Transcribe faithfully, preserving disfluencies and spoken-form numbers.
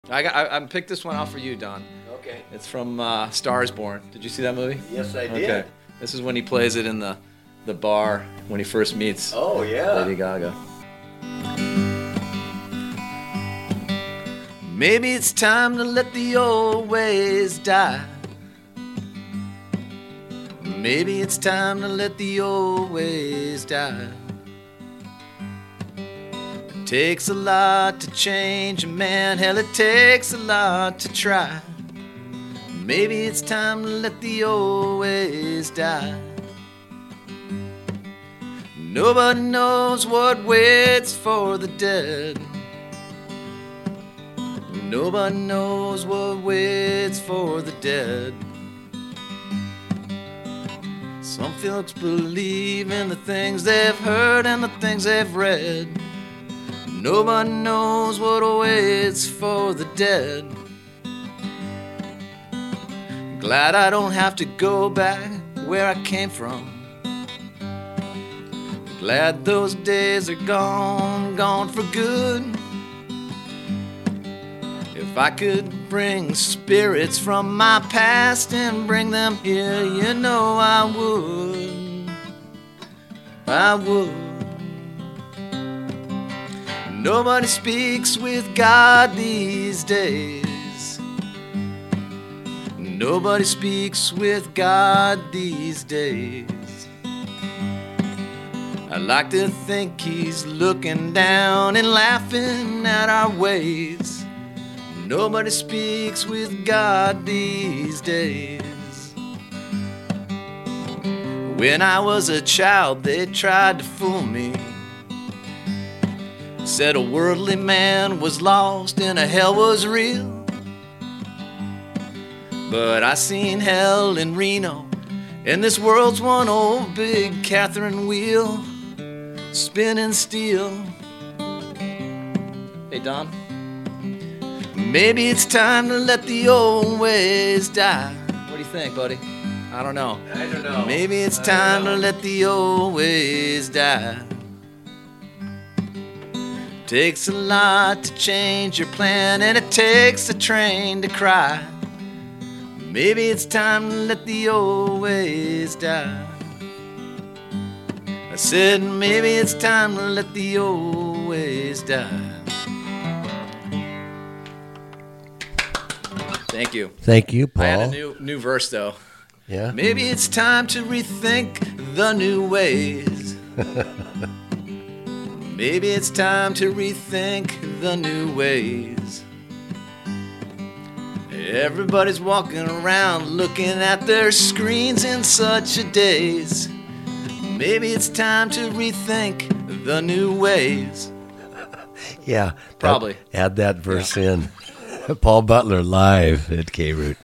I got. I, I picked this one out for you, Don. Okay. It's from uh, Star Is Born. Did you see that movie? Yes, I did. Okay. This is when he plays it in the the bar when he first meets Oh, yeah. Lady Gaga. Maybe it's time to let the old ways die. Maybe it's time to let the old ways die. It takes a lot to change a man, hell, it takes a lot to try. Maybe it's time to let the old ways die. Nobody knows what waits for the dead. Nobody knows what waits for the dead. Some folks believe in the things they've heard and the things they've read. Nobody knows what waits for the dead. Glad I don't have to go back where I came from. Glad those days are gone, gone for good. If I could bring spirits from my past and bring them here, you know I would. I would. Nobody speaks with God these days. Nobody speaks with God these days. I like to think he's looking down and laughing at our ways. Nobody speaks with God these days. When I was a child, they tried to fool me. Said a worldly man was lost and a hell was real. But I seen hell in Reno, and this world's one old big Catherine wheel, spinning steel. Hey, Don. Maybe it's time to let the old ways die. What do you think, buddy? I don't know. I don't know. Maybe it's I time don't to know. let the old ways die. Takes a lot to change your plan, and it takes a train to cry. Maybe it's time to let the old ways die. I said maybe it's time to let the old ways die. Thank you. Thank you, Paul. I had a new new verse though. Yeah. Maybe it's time to rethink the new ways. Maybe it's time to rethink the new ways. Everybody's walking around looking at their screens in such a daze. Maybe it's time to rethink the new ways. Yeah. that- Probably. Add that verse in. Paul Butler live at K-Root.